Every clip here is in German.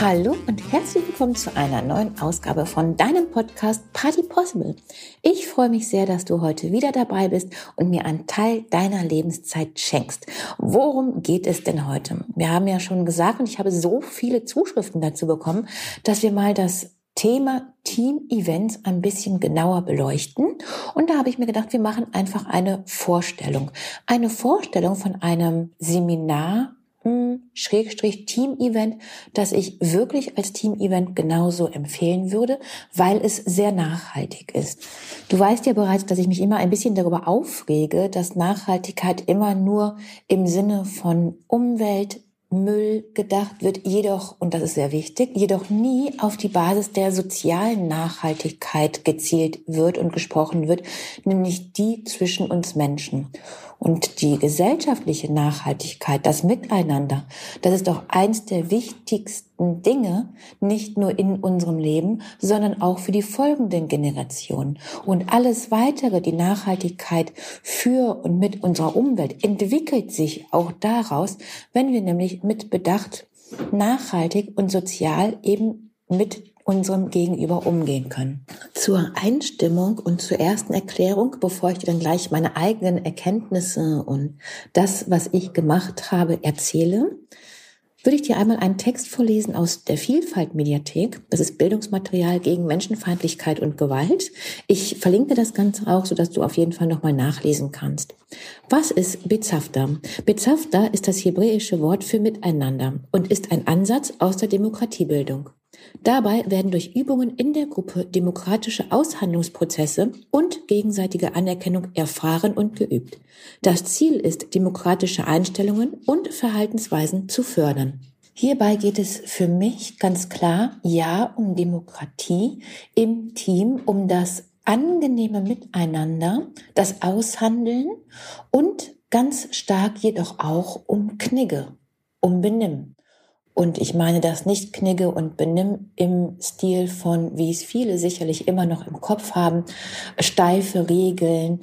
Hallo und herzlich willkommen zu einer neuen Ausgabe von deinem Podcast Party Possible. Ich freue mich sehr, dass du heute wieder dabei bist und mir einen Teil deiner Lebenszeit schenkst. Worum geht es denn heute? Wir haben ja schon gesagt und ich habe so viele Zuschriften dazu bekommen, dass wir mal das Thema Team-Events ein bisschen genauer beleuchten. Und da habe ich mir gedacht, wir machen einfach eine Vorstellung. Eine Vorstellung von einem Seminar, Team-Event, das ich wirklich als Team-Event genauso empfehlen würde, weil es sehr nachhaltig ist. Du weißt ja bereits, dass ich mich immer ein bisschen darüber aufrege, dass Nachhaltigkeit immer nur im Sinne von Umwelt, Müll gedacht wird, jedoch, und das ist sehr wichtig, jedoch nie auf die Basis der sozialen Nachhaltigkeit gezielt wird und gesprochen wird, nämlich die zwischen uns Menschen. Und die gesellschaftliche Nachhaltigkeit, das Miteinander, das ist doch eins der wichtigsten Dinge, nicht nur in unserem Leben, sondern auch für die folgenden Generationen. Und alles Weitere, die Nachhaltigkeit für und mit unserer Umwelt, entwickelt sich auch daraus, wenn wir nämlich mit Bedacht nachhaltig und sozial eben mit unserem Gegenüber umgehen können. Zur Einstimmung und zur ersten Erklärung, bevor ich dir dann gleich meine eigenen Erkenntnisse und das, was ich gemacht habe, erzähle, würde ich dir einmal einen Text vorlesen aus der Vielfalt-Mediathek. Das ist Bildungsmaterial gegen Menschenfeindlichkeit und Gewalt. Ich verlinke das Ganze auch, sodass du auf jeden Fall nochmal nachlesen kannst. Was ist Bezavta? Bezavta ist das hebräische Wort für Miteinander und ist ein Ansatz aus der Demokratiebildung. Dabei werden durch Übungen in der Gruppe demokratische Aushandlungsprozesse und gegenseitige Anerkennung erfahren und geübt. Das Ziel ist, demokratische Einstellungen und Verhaltensweisen zu fördern. Hierbei geht es für mich ganz klar, ja, um Demokratie im Team, um das angenehme Miteinander, das Aushandeln und ganz stark jedoch auch um Knigge, um Benimm. Und ich meine das nicht Knigge und Benimm im Stil von, wie es viele sicherlich immer noch im Kopf haben, steife Regeln,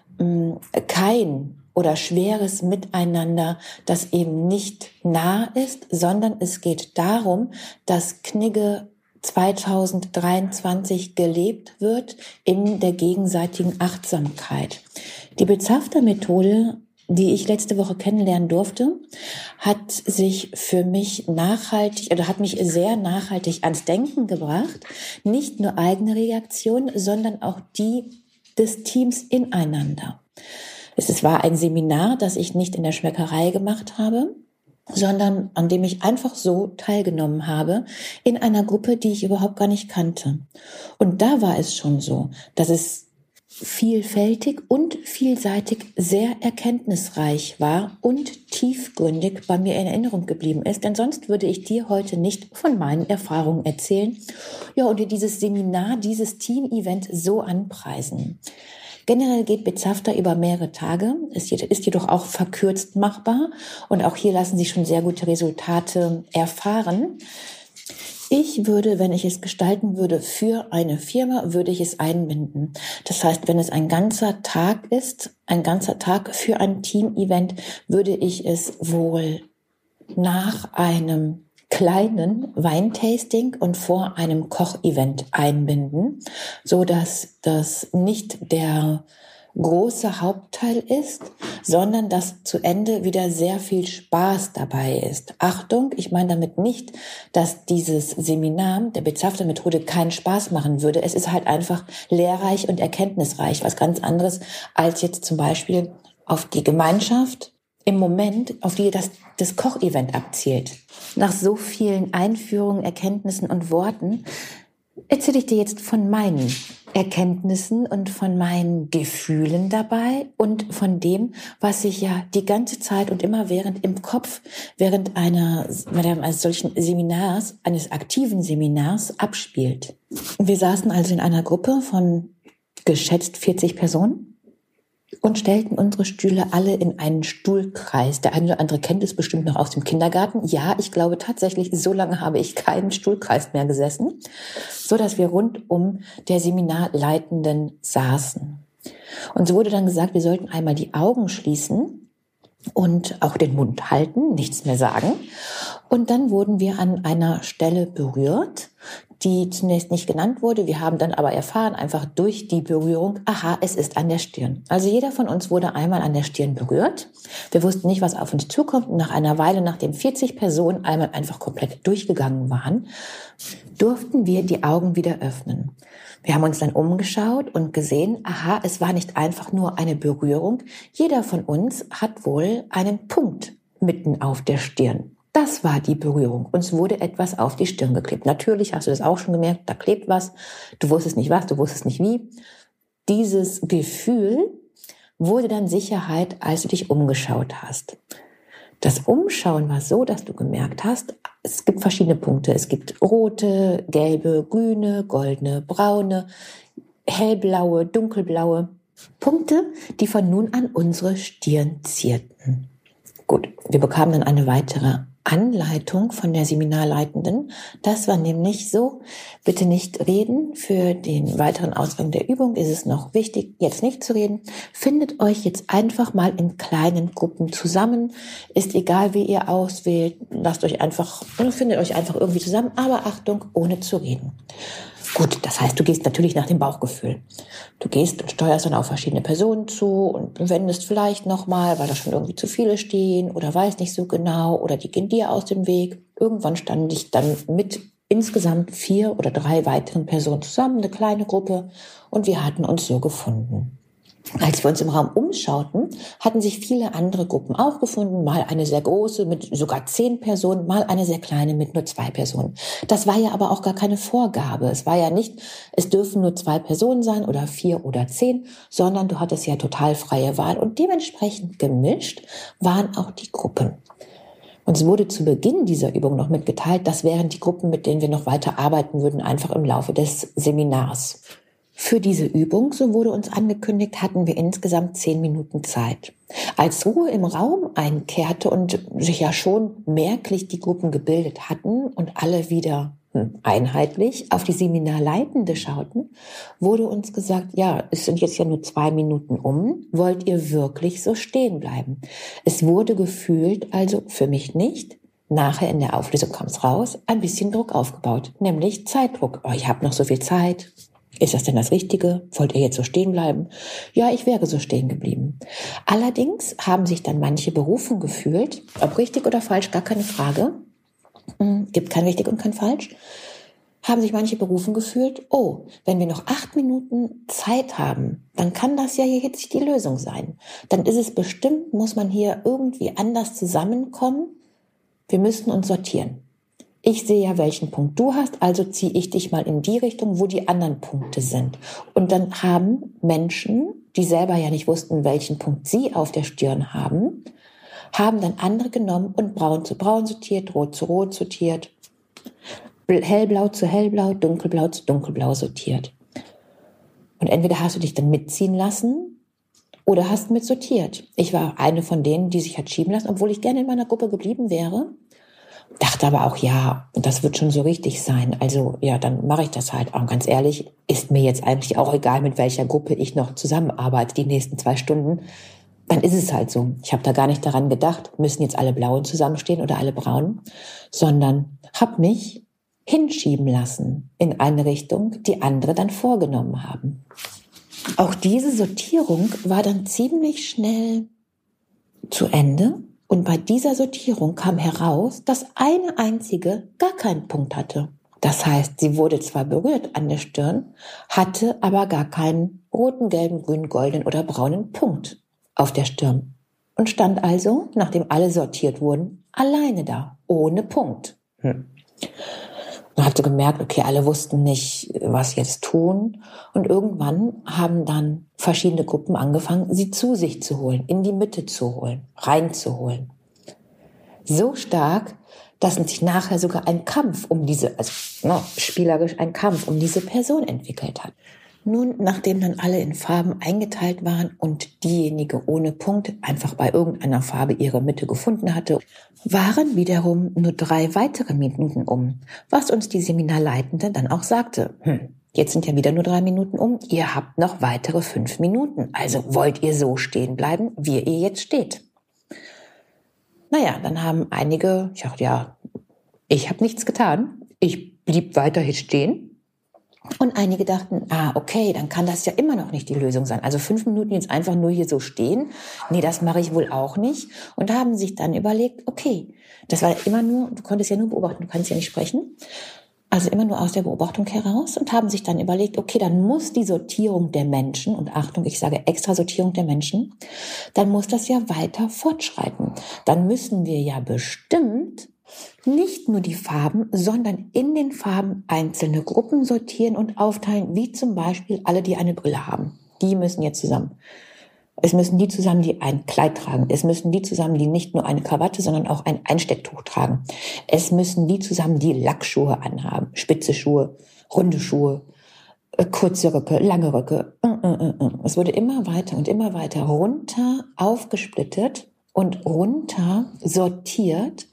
kein oder schweres Miteinander, das eben nicht nah ist, sondern es geht darum, dass Knigge 2023 gelebt wird in der gegenseitigen Achtsamkeit. Die Bezavta-Methode, die ich letzte Woche kennenlernen durfte, hat sich für mich hat mich sehr nachhaltig ans Denken gebracht. Nicht nur eigene Reaktionen, sondern auch die des Teams ineinander. Es war ein Seminar, das ich nicht in der Schmeckerei gemacht habe, sondern an dem ich einfach so teilgenommen habe in einer Gruppe, die ich überhaupt gar nicht kannte. Und da war es schon so, dass es vielfältig und vielseitig sehr erkenntnisreich war und tiefgründig bei mir in Erinnerung geblieben ist, denn sonst würde ich dir heute nicht von meinen Erfahrungen erzählen, ja, und dir dieses Seminar, dieses Team-Event so anpreisen. Generell geht Bezavta über mehrere Tage, ist jedoch auch verkürzt machbar und auch hier lassen sich schon sehr gute Resultate erfahren. Ich würde, wenn ich es gestalten würde für eine Firma, würde ich es einbinden. Das heißt, wenn es ein ganzer Tag ist, ein ganzer Tag für ein Team-Event, würde ich es wohl nach einem kleinen Weintasting und vor einem Kochevent einbinden, so dass das nicht der große Hauptteil ist, sondern dass zu Ende wieder sehr viel Spaß dabei ist. Achtung, ich meine damit nicht, dass dieses Seminar der Bezavta-Methode keinen Spaß machen würde. Es ist halt einfach lehrreich und erkenntnisreich, was ganz anderes als jetzt zum Beispiel auf die Gemeinschaft im Moment, auf die das Kochevent abzielt. Nach so vielen Einführungen, Erkenntnissen und Worten erzähle ich dir jetzt von meinen Erkenntnissen und von meinen Gefühlen dabei und von dem, was sich ja die ganze Zeit und immer im Kopf während eines solchen Seminars, eines aktiven Seminars abspielt. Wir saßen also in einer Gruppe von geschätzt 40 Personen und stellten unsere Stühle alle in einen Stuhlkreis. Der eine oder andere kennt es bestimmt noch aus dem Kindergarten. Ja, ich glaube tatsächlich, so lange habe ich keinen Stuhlkreis mehr gesessen, so dass wir rund um der Seminarleitenden saßen. Und so wurde dann gesagt, wir sollten einmal die Augen schließen und auch den Mund halten, nichts mehr sagen. Und dann wurden wir an einer Stelle berührt, die zunächst nicht genannt wurde. Wir haben dann aber erfahren, einfach durch die Berührung, aha, es ist an der Stirn. Also jeder von uns wurde einmal an der Stirn berührt. Wir wussten nicht, was auf uns zukommt. Und nach einer Weile, nachdem 40 Personen einmal einfach komplett durchgegangen waren, durften wir die Augen wieder öffnen. Wir haben uns dann umgeschaut und gesehen, aha, es war nicht einfach nur eine Berührung. Jeder von uns hat wohl einen Punkt mitten auf der Stirn. Das war die Berührung. Uns wurde etwas auf die Stirn geklebt. Natürlich hast du das auch schon gemerkt, da klebt was. Du wusstest nicht was, du wusstest nicht wie. Dieses Gefühl wurde dann Sicherheit, als du dich umgeschaut hast. Das Umschauen war so, dass du gemerkt hast, es gibt verschiedene Punkte. Es gibt rote, gelbe, grüne, goldene, braune, hellblaue, dunkelblaue Punkte, die von nun an unsere Stirn zierten. Gut, wir bekamen dann eine weitere Anleitung von der Seminarleitenden. Das war nämlich so: bitte nicht reden. Für den weiteren Ausgang der Übung ist es noch wichtig, jetzt nicht zu reden. Findet euch jetzt einfach mal in kleinen Gruppen zusammen. Ist egal, wie ihr auswählt. Findet euch einfach irgendwie zusammen. Aber Achtung, ohne zu reden. Gut, das heißt, du gehst natürlich nach dem Bauchgefühl. Du gehst und steuerst dann auf verschiedene Personen zu und wendest vielleicht nochmal, weil da schon irgendwie zu viele stehen oder weiß nicht so genau oder die gehen dir aus dem Weg. Irgendwann stand ich dann mit insgesamt 4 oder 3 weiteren Personen zusammen, eine kleine Gruppe, und wir hatten uns so gefunden. Als wir uns im Raum umschauten, hatten sich viele andere Gruppen auch gefunden, mal eine sehr große mit sogar 10 Personen, mal eine sehr kleine mit nur 2 Personen. Das war ja aber auch gar keine Vorgabe. Es war ja nicht, es dürfen nur 2 Personen sein oder 4 oder 10, sondern du hattest ja total freie Wahl und dementsprechend gemischt waren auch die Gruppen. Uns wurde zu Beginn dieser Übung noch mitgeteilt, das wären die Gruppen, mit denen wir noch weiter arbeiten würden, einfach im Laufe des Seminars. Für diese Übung, so wurde uns angekündigt, hatten wir insgesamt 10 Minuten Zeit. Als Ruhe im Raum einkehrte und sich ja schon merklich die Gruppen gebildet hatten und alle wieder einheitlich auf die Seminarleitende schauten, wurde uns gesagt, ja, es sind jetzt ja nur 2 Minuten um, wollt ihr wirklich so stehen bleiben? Es wurde gefühlt, also für mich nicht, nachher in der Auflösung kam es raus, ein bisschen Druck aufgebaut, nämlich Zeitdruck. Oh, ich habe noch so viel Zeit. Ist das denn das Richtige? Wollt ihr jetzt so stehen bleiben? Ja, ich wäre so stehen geblieben. Allerdings haben sich dann manche berufen gefühlt, ob richtig oder falsch, gar keine Frage. Gibt kein richtig und kein falsch. Haben sich manche berufen gefühlt, oh, wenn wir noch 8 Minuten Zeit haben, dann kann das ja jetzt die Lösung sein. Dann ist es bestimmt, muss man hier irgendwie anders zusammenkommen. Wir müssten uns sortieren. Ich sehe ja, welchen Punkt du hast, also ziehe ich dich mal in die Richtung, wo die anderen Punkte sind. Und dann haben Menschen, die selber ja nicht wussten, welchen Punkt sie auf der Stirn haben dann andere genommen und braun zu braun sortiert, rot zu rot sortiert, hellblau zu hellblau, dunkelblau zu dunkelblau sortiert. Und entweder hast du dich dann mitziehen lassen oder hast mit sortiert. Ich war eine von denen, die sich hat schieben lassen, obwohl ich gerne in meiner Gruppe geblieben wäre. Dachte aber auch, ja, das wird schon so richtig sein. Also ja, dann mache ich das halt. Und ganz ehrlich, ist mir jetzt eigentlich auch egal, mit welcher Gruppe ich noch zusammenarbeite die nächsten 2 Stunden. Dann ist es halt so. Ich habe da gar nicht daran gedacht, müssen jetzt alle Blauen zusammenstehen oder alle Braunen, sondern habe mich hinschieben lassen in eine Richtung, die andere dann vorgenommen haben. Auch diese Sortierung war dann ziemlich schnell zu Ende. Und bei dieser Sortierung kam heraus, dass eine einzige gar keinen Punkt hatte. Das heißt, sie wurde zwar berührt an der Stirn, hatte aber gar keinen roten, gelben, grünen, goldenen oder braunen Punkt auf der Stirn. Und stand also, nachdem alle sortiert wurden, alleine da, ohne Punkt. Man hatte gemerkt, okay, alle wussten nicht, was jetzt tun. Und irgendwann haben dann verschiedene Gruppen angefangen, sie zu sich zu holen, in die Mitte zu holen, reinzuholen. So stark, dass sich nachher sogar ein Kampf um diese, spielerisch ein Kampf um diese Person entwickelt hat. Nun, nachdem dann alle in Farben eingeteilt waren und diejenige ohne Punkt einfach bei irgendeiner Farbe ihre Mitte gefunden hatte, waren wiederum nur 3 weitere Minuten um, was uns die Seminarleitende dann auch sagte. Jetzt sind ja wieder nur 3 Minuten um, ihr habt noch weitere 5 Minuten, also wollt ihr so stehen bleiben, wie ihr jetzt steht. Naja, dann haben einige, ich dachte, ja, Ich habe nichts getan. Ich blieb weiterhin stehen. Und einige dachten, okay, dann kann das ja immer noch nicht die Lösung sein. Also 5 Minuten jetzt einfach nur hier so stehen. Nee, das mache ich wohl auch nicht. Und haben sich dann überlegt, okay, das war immer nur, du konntest ja nur beobachten, du kannst ja nicht sprechen. Also immer nur aus der Beobachtung heraus und haben sich dann überlegt, okay, dann muss die Sortierung der Menschen, und Achtung, ich sage extra Sortierung der Menschen, dann muss das ja weiter fortschreiten. Dann müssen wir ja bestimmt nicht nur die Farben, sondern in den Farben einzelne Gruppen sortieren und aufteilen, wie zum Beispiel alle, die eine Brille haben. Die müssen jetzt zusammen. Es müssen die zusammen, die ein Kleid tragen. Es müssen die zusammen, die nicht nur eine Krawatte, sondern auch ein Einstecktuch tragen. Es müssen die zusammen, die Lackschuhe anhaben. Spitze Schuhe, runde Schuhe, kurze Röcke, lange Röcke. Es wurde immer weiter und immer weiter runter aufgesplittet und runter sortiert,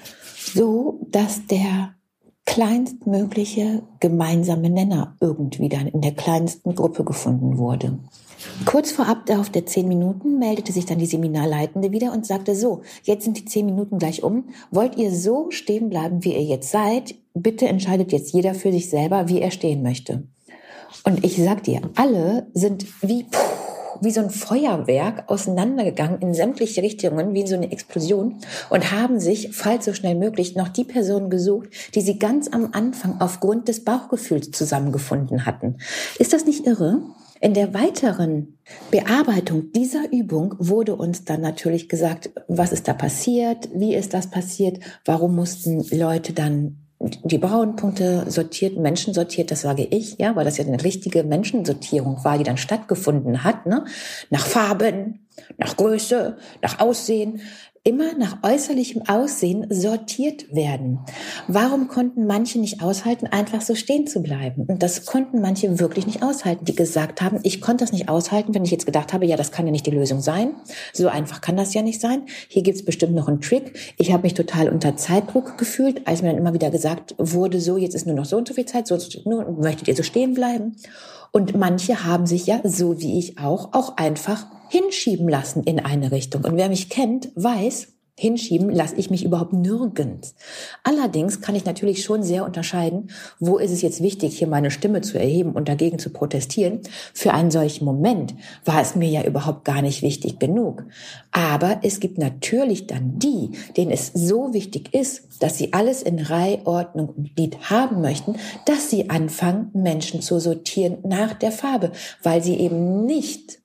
so dass der kleinstmögliche gemeinsame Nenner irgendwie dann in der kleinsten Gruppe gefunden wurde. Kurz vor Ablauf der 10 Minuten meldete sich dann die Seminarleitende wieder und sagte, so, jetzt sind die 10 Minuten gleich um. Wollt ihr so stehen bleiben, wie ihr jetzt seid? Bitte entscheidet jetzt jeder für sich selber, wie er stehen möchte. Und ich sag dir, alle sind wie so ein Feuerwerk auseinandergegangen in sämtliche Richtungen, wie so eine Explosion, und haben sich, falls so schnell möglich, noch die Personen gesucht, die sie ganz am Anfang aufgrund des Bauchgefühls zusammengefunden hatten. Ist das nicht irre? In der weiteren Bearbeitung dieser Übung wurde uns dann natürlich gesagt, was ist da passiert, wie ist das passiert, warum mussten Leute dann die braunen Punkte sortiert, Menschen sortiert, das sage ich, ja, weil das ja eine richtige Menschensortierung war, die dann stattgefunden hat, ne? Nach Farben, nach Größe, nach Aussehen, immer nach äußerlichem Aussehen sortiert werden. Warum konnten manche nicht aushalten, einfach so stehen zu bleiben? Und das konnten manche wirklich nicht aushalten, die gesagt haben, ich konnte das nicht aushalten, wenn ich jetzt gedacht habe, ja, das kann ja nicht die Lösung sein. So einfach kann das ja nicht sein. Hier gibt's bestimmt noch einen Trick. Ich habe mich total unter Zeitdruck gefühlt, als mir dann immer wieder gesagt wurde, so, jetzt ist nur noch so und so viel Zeit, so nur, möchtet ihr so stehen bleiben? Und manche haben sich ja, so wie ich auch einfach hinschieben lassen in eine Richtung. Und wer mich kennt, weiß, hinschieben lasse ich mich überhaupt nirgends. Allerdings kann ich natürlich schon sehr unterscheiden, wo ist es jetzt wichtig, hier meine Stimme zu erheben und dagegen zu protestieren. Für einen solchen Moment war es mir ja überhaupt gar nicht wichtig genug. Aber es gibt natürlich dann die, denen es so wichtig ist, dass sie alles in Reihe, Ordnung und Glied haben möchten, dass sie anfangen, Menschen zu sortieren nach der Farbe, weil sie eben nicht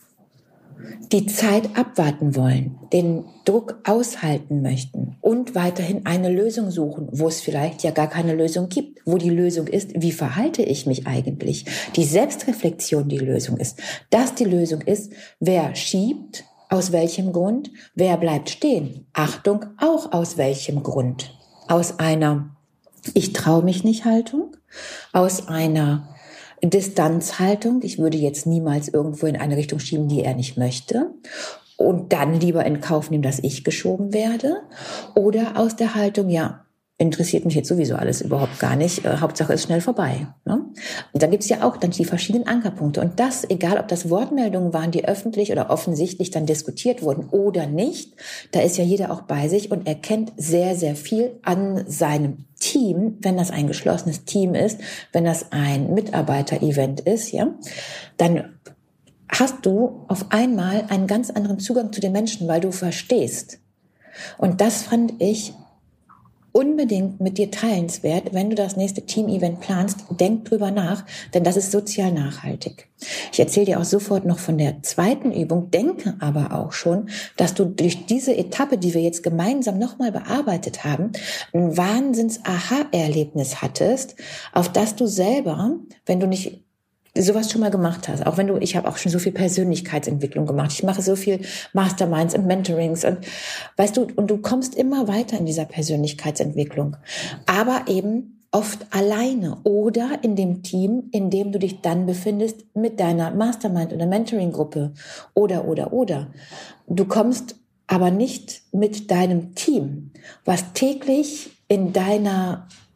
die Zeit abwarten wollen, den Druck aushalten möchten und weiterhin eine Lösung suchen, wo es vielleicht ja gar keine Lösung gibt, wo die Lösung ist, wie verhalte ich mich eigentlich? Die Selbstreflexion die Lösung ist. Dass die Lösung ist, wer schiebt, aus welchem Grund, wer bleibt stehen. Achtung, auch aus welchem Grund. Aus einer Ich traue mich nicht Haltung, aus einer Distanzhaltung, ich würde jetzt niemals irgendwo in eine Richtung schieben, die er nicht möchte, und dann lieber in Kauf nehmen, dass ich geschoben werde, oder aus der Haltung, ja, interessiert mich jetzt sowieso alles überhaupt gar nicht, Hauptsache ist schnell vorbei. Ne? Und da gibt's ja auch dann die verschiedenen Ankerpunkte, und das, egal ob das Wortmeldungen waren, die öffentlich oder offensichtlich dann diskutiert wurden oder nicht, da ist ja jeder auch bei sich und erkennt sehr, sehr viel an seinem Team, wenn das ein geschlossenes Team ist, wenn das ein Mitarbeiter-Event ist, ja, dann hast du auf einmal einen ganz anderen Zugang zu den Menschen, weil du verstehst. Und das fand ich unbedingt mit dir teilenswert, wenn du das nächste Team-Event planst, denk drüber nach, denn das ist sozial nachhaltig. Ich erzähle dir auch sofort noch von der zweiten Übung, denke aber auch schon, dass du durch diese Etappe, die wir jetzt gemeinsam nochmal bearbeitet haben, ein Wahnsinns-Aha-Erlebnis hattest, auf das du selber, wenn du nicht sowas schon mal gemacht hast, auch wenn ich habe auch schon so viel Persönlichkeitsentwicklung gemacht, ich mache so viel Masterminds und Mentorings und weißt du, und du kommst immer weiter in dieser Persönlichkeitsentwicklung, aber eben oft alleine oder in dem Team, in dem du dich dann befindest mit deiner Mastermind- oder Mentoring-Gruppe oder. Du kommst aber nicht mit deinem Team, was täglich in deiner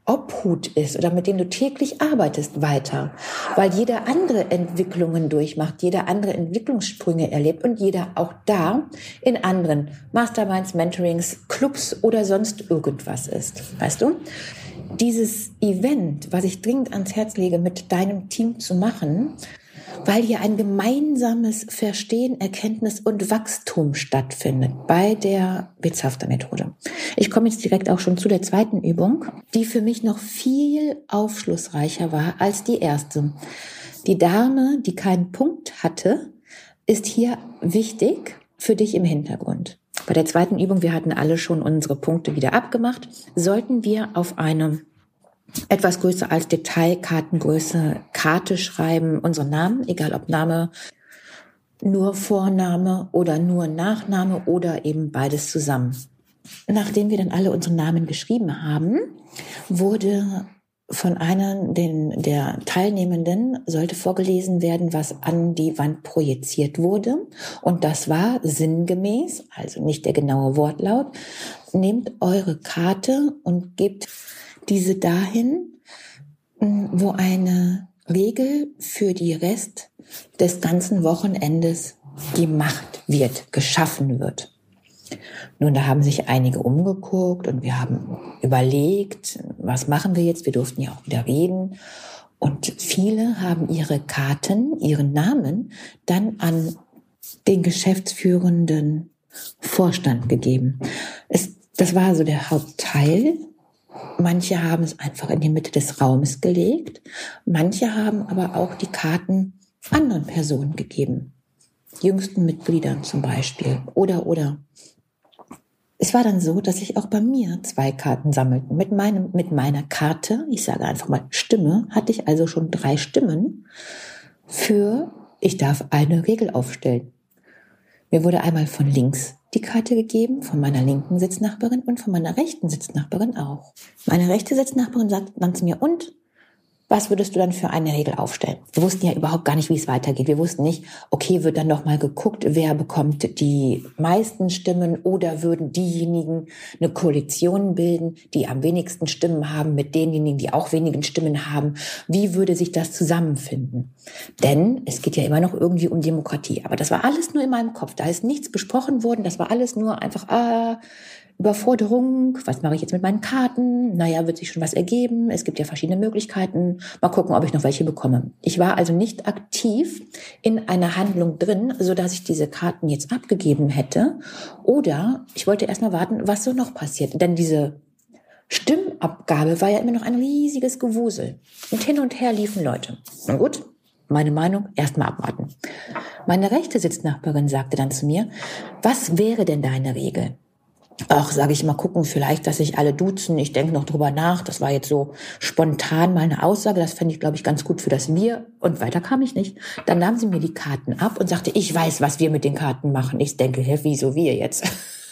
Obhut ist oder mit dem du täglich arbeitest, weiter. Weil jeder andere Entwicklungen durchmacht, jeder andere Entwicklungssprünge erlebt und jeder auch da in anderen Masterminds, Mentorings, Clubs oder sonst irgendwas ist. Weißt du? Dieses Event, was ich dringend ans Herz lege, mit deinem Team zu machen, weil hier ein gemeinsames Verstehen, Erkenntnis und Wachstum stattfindet bei der Bezafter-Methode. Ich komme jetzt direkt auch schon zu der zweiten Übung, die für mich noch viel aufschlussreicher war als die erste. Die Dame, die keinen Punkt hatte, ist hier wichtig für dich im Hintergrund. Bei der zweiten Übung, wir hatten alle schon unsere Punkte wieder abgemacht, sollten wir auf eine etwas größer als Detailkartengröße Karte schreiben, unseren Namen, egal ob Name, nur Vorname oder nur Nachname oder eben beides zusammen. Nachdem wir dann alle unsere Namen geschrieben haben, wurde von einer der Teilnehmenden sollte vorgelesen werden, was an die Wand projiziert wurde. Und das war sinngemäß, also nicht der genaue Wortlaut, nehmt eure Karte und gebt diese dahin, wo eine Regel für die Rest des ganzen Wochenendes gemacht wird, geschaffen wird. Nun, da haben sich einige umgeguckt und wir haben überlegt, was machen wir jetzt? Wir durften ja auch wieder reden. Und viele haben ihre Karten, ihren Namen dann an den geschäftsführenden Vorstand gegeben. Das war so der Hauptteil. Manche haben es einfach in die Mitte des Raumes gelegt. Manche haben aber auch die Karten anderen Personen gegeben. Jüngsten Mitgliedern zum Beispiel. Oder. Es war dann so, dass sich auch bei mir 2 Karten sammelten. Mit meiner Karte, ich sage einfach mal Stimme, hatte ich also schon 3 Stimmen für, ich darf eine Regel aufstellen. Mir wurde einmal von links die Karte gegeben, von meiner linken Sitznachbarin und von meiner rechten Sitznachbarin auch. Meine rechte Sitznachbarin sagt dann zu mir, und was würdest du dann für eine Regel aufstellen? Wir wussten ja überhaupt gar nicht, wie es weitergeht. Wir wussten nicht, okay, wird dann noch mal geguckt, wer bekommt die meisten Stimmen oder würden diejenigen eine Koalition bilden, die am wenigsten Stimmen haben mit denjenigen, die auch wenigen Stimmen haben. Wie würde sich das zusammenfinden? Denn es geht ja immer noch irgendwie um Demokratie. Aber das war alles nur in meinem Kopf. Da ist nichts besprochen worden. Das war alles nur einfach, Überforderung, was mache ich jetzt mit meinen Karten? Naja, wird sich schon was ergeben. Es gibt ja verschiedene Möglichkeiten. Mal gucken, ob ich noch welche bekomme. Ich war also nicht aktiv in einer Handlung drin, so dass ich diese Karten jetzt abgegeben hätte. Oder ich wollte erst mal warten, was so noch passiert. Denn diese Stimmabgabe war ja immer noch ein riesiges Gewusel. Und hin und her liefen Leute. Na gut, meine Meinung, erst mal abwarten. Meine rechte Sitznachbarin sagte dann zu mir, was wäre denn deine Regel? Ach, sage ich mal, gucken, vielleicht, dass sich alle duzen. Ich denke noch drüber nach. Das war jetzt so spontan mal eine Aussage. Das fände ich, glaube ich, ganz gut für das Wir. Und weiter kam ich nicht. Dann nahm sie mir die Karten ab und sagte, ich weiß, was wir mit den Karten machen. Ich denke, wieso wir jetzt?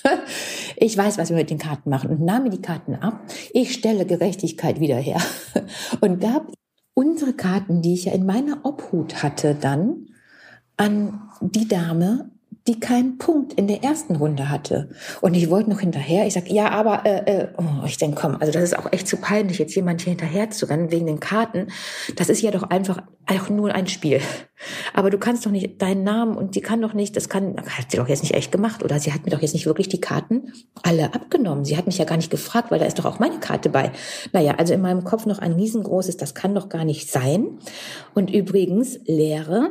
Ich weiß, was wir mit den Karten machen. Und nahm mir die Karten ab. Ich stelle Gerechtigkeit wieder her. Und gab unsere Karten, die ich ja in meiner Obhut hatte, dann an die Dame, die keinen Punkt in der ersten Runde hatte. Und ich wollte noch hinterher. Ich sag, ja, aber ich denke, komm, also das ist auch echt zu peinlich, jetzt jemand hier hinterher zu rennen wegen den Karten. Das ist ja doch einfach auch nur ein Spiel. Aber du kannst doch nicht deinen Namen und die kann doch nicht, hat sie doch jetzt nicht echt gemacht, oder sie hat mir doch jetzt nicht wirklich die Karten alle abgenommen. Sie hat mich ja gar nicht gefragt, weil da ist doch auch meine Karte bei. Naja, also in meinem Kopf noch ein riesengroßes, das kann doch gar nicht sein. Und übrigens, Lehre,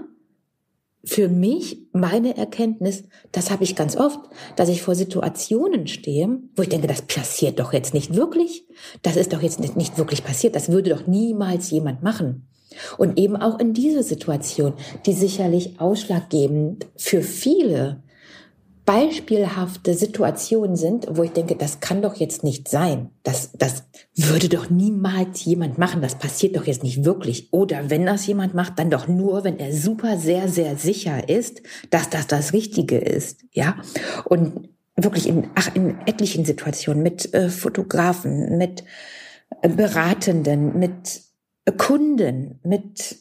für mich, meine Erkenntnis, das habe ich ganz oft, dass ich vor Situationen stehe, wo ich denke, das passiert doch jetzt nicht wirklich. Das ist doch jetzt nicht wirklich passiert. Das würde doch niemals jemand machen. Und eben auch in dieser Situation, die sicherlich ausschlaggebend für viele beispielhafte Situationen sind, wo ich denke, das kann doch jetzt nicht sein. Das würde doch niemals jemand machen. Das passiert doch jetzt nicht wirklich. Oder wenn das jemand macht, dann doch nur, wenn er super, sehr, sehr sicher ist, dass das Richtige ist. Ja? Und wirklich in etlichen Situationen mit Fotografen, mit Beratenden, mit Kunden, mit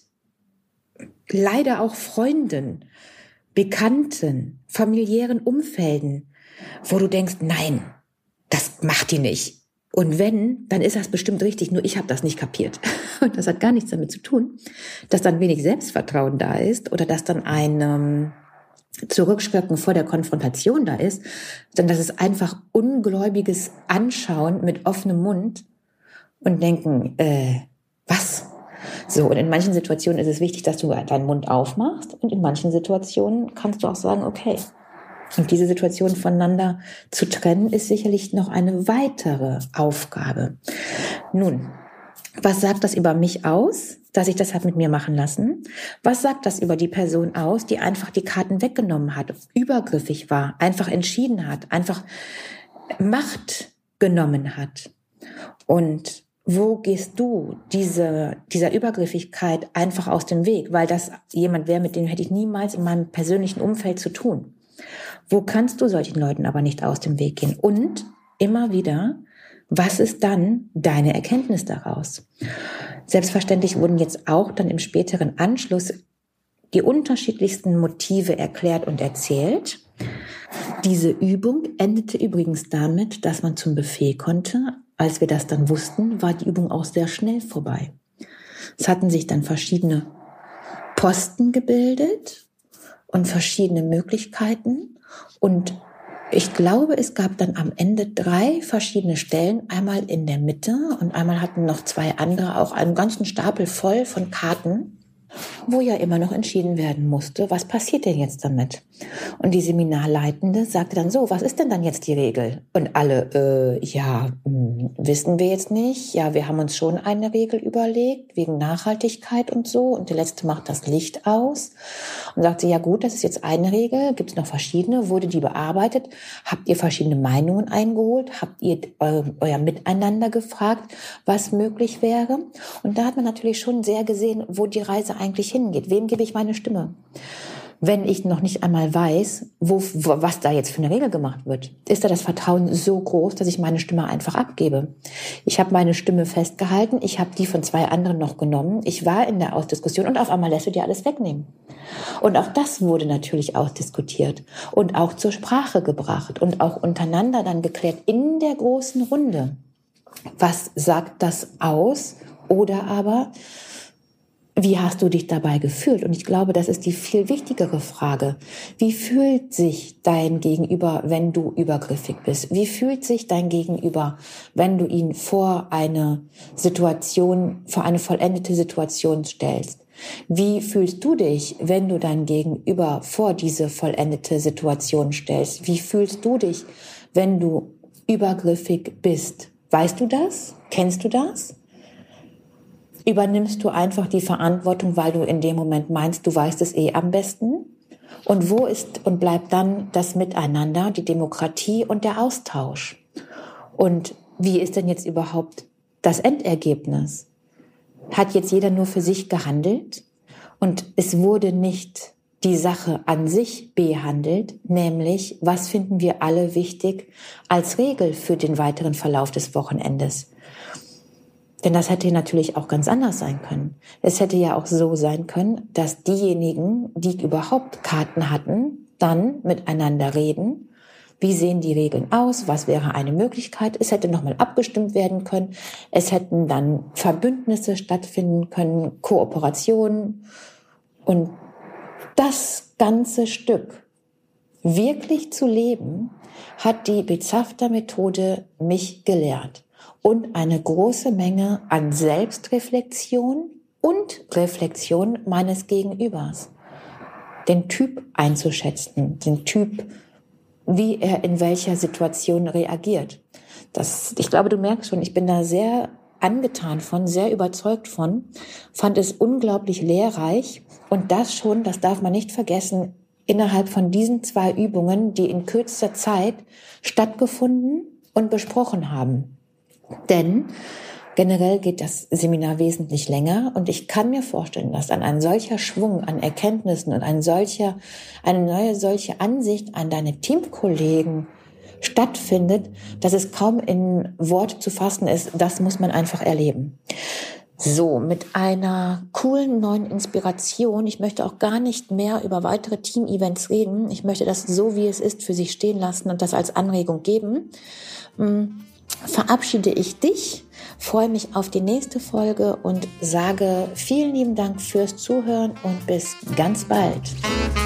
leider auch Freunden, Bekannten, familiären Umfelden, wo du denkst, nein, das macht die nicht. Und wenn, dann ist das bestimmt richtig, nur ich habe das nicht kapiert. Und das hat gar nichts damit zu tun, dass dann wenig Selbstvertrauen da ist oder dass dann ein Zurückschrecken vor der Konfrontation da ist, sondern das ist einfach ungläubiges Anschauen mit offenem Mund und denken, was? So, und in manchen Situationen ist es wichtig, dass du deinen Mund aufmachst und in manchen Situationen kannst du auch sagen, okay. Und diese Situation voneinander zu trennen, ist sicherlich noch eine weitere Aufgabe. Nun, was sagt das über mich aus, dass ich das habe mit mir machen lassen? Was sagt das über die Person aus, die einfach die Karten weggenommen hat, übergriffig war, einfach entschieden hat, einfach Macht genommen hat? Und wo gehst du dieser Übergriffigkeit einfach aus dem Weg? Weil das jemand wäre, mit dem hätte ich niemals in meinem persönlichen Umfeld zu tun. Wo kannst du solchen Leuten aber nicht aus dem Weg gehen? Und immer wieder, was ist dann deine Erkenntnis daraus? Selbstverständlich wurden jetzt auch dann im späteren Anschluss die unterschiedlichsten Motive erklärt und erzählt. Diese Übung endete übrigens damit, dass man zum Buffet konnte. Als wir das dann wussten, war die Übung auch sehr schnell vorbei. Es hatten sich dann verschiedene Posten gebildet und verschiedene Möglichkeiten. Und ich glaube, es gab dann am Ende 3 verschiedene Stellen, einmal in der Mitte und einmal hatten noch 2 andere auch einen ganzen Stapel voll von Karten, wo ja immer noch entschieden werden musste, was passiert denn jetzt damit? Und die Seminarleitende sagte dann so, was ist denn dann jetzt die Regel? Und alle, wissen wir jetzt nicht. Ja, wir haben uns schon eine Regel überlegt, wegen Nachhaltigkeit und so. Und der Letzte macht das Licht aus und sagte, ja gut, das ist jetzt eine Regel. Gibt es noch verschiedene? Wurde die bearbeitet? Habt ihr verschiedene Meinungen eingeholt? Habt ihr euer Miteinander gefragt, was möglich wäre? Und da hat man natürlich schon sehr gesehen, wo die Reise eigentlich hingeht. Wem gebe ich meine Stimme? Wenn ich noch nicht einmal weiß, was da jetzt für eine Regel gemacht wird, ist da das Vertrauen so groß, dass ich meine Stimme einfach abgebe. Ich habe meine Stimme festgehalten, ich habe die von 2 anderen noch genommen, ich war in der Ausdiskussion und auf einmal lässt du dir alles wegnehmen. Und auch das wurde natürlich ausdiskutiert und auch zur Sprache gebracht und auch untereinander dann geklärt in der großen Runde. Was sagt das aus? Oder aber, wie hast du dich dabei gefühlt? Und ich glaube, das ist die viel wichtigere Frage. Wie fühlt sich dein Gegenüber, wenn du übergriffig bist? Wie fühlt sich dein Gegenüber, wenn du ihn vor eine vollendete Situation stellst? Wie fühlst du dich, wenn du dein Gegenüber vor diese vollendete Situation stellst? Wie fühlst du dich, wenn du übergriffig bist? Weißt du das? Kennst du das? Übernimmst du einfach die Verantwortung, weil du in dem Moment meinst, du weißt es am besten? Und wo ist und bleibt dann das Miteinander, die Demokratie und der Austausch? Und wie ist denn jetzt überhaupt das Endergebnis? Hat jetzt jeder nur für sich gehandelt? Und es wurde nicht die Sache an sich behandelt, nämlich, was finden wir alle wichtig als Regel für den weiteren Verlauf des Wochenendes? Denn das hätte natürlich auch ganz anders sein können. Es hätte ja auch so sein können, dass diejenigen, die überhaupt Karten hatten, dann miteinander reden. Wie sehen die Regeln aus? Was wäre eine Möglichkeit? Es hätte nochmal abgestimmt werden können. Es hätten dann Verbündnisse stattfinden können, Kooperationen. Und das ganze Stück wirklich zu leben, hat die Bezafter-Methode mich gelehrt. Und eine große Menge an Selbstreflexion und Reflexion meines Gegenübers. Den Typ einzuschätzen, den Typ, wie er in welcher Situation reagiert. Ich glaube, du merkst schon, ich bin da sehr angetan von, sehr überzeugt von, fand es unglaublich lehrreich. Und das darf man nicht vergessen, innerhalb von diesen 2 Übungen, die in kürzester Zeit stattgefunden und besprochen haben. Denn generell geht das Seminar wesentlich länger und ich kann mir vorstellen, dass dann ein solcher Schwung an Erkenntnissen und eine neue solche Ansicht an deine Teamkollegen stattfindet, dass es kaum in Worte zu fassen ist. Das muss man einfach erleben. So, mit einer coolen neuen Inspiration. Ich möchte auch gar nicht mehr über weitere Team-Events reden. Ich möchte das so, wie es ist, für sich stehen lassen und das als Anregung geben. verabschiede ich dich, freue mich auf die nächste Folge und sage vielen lieben Dank fürs Zuhören und bis ganz bald.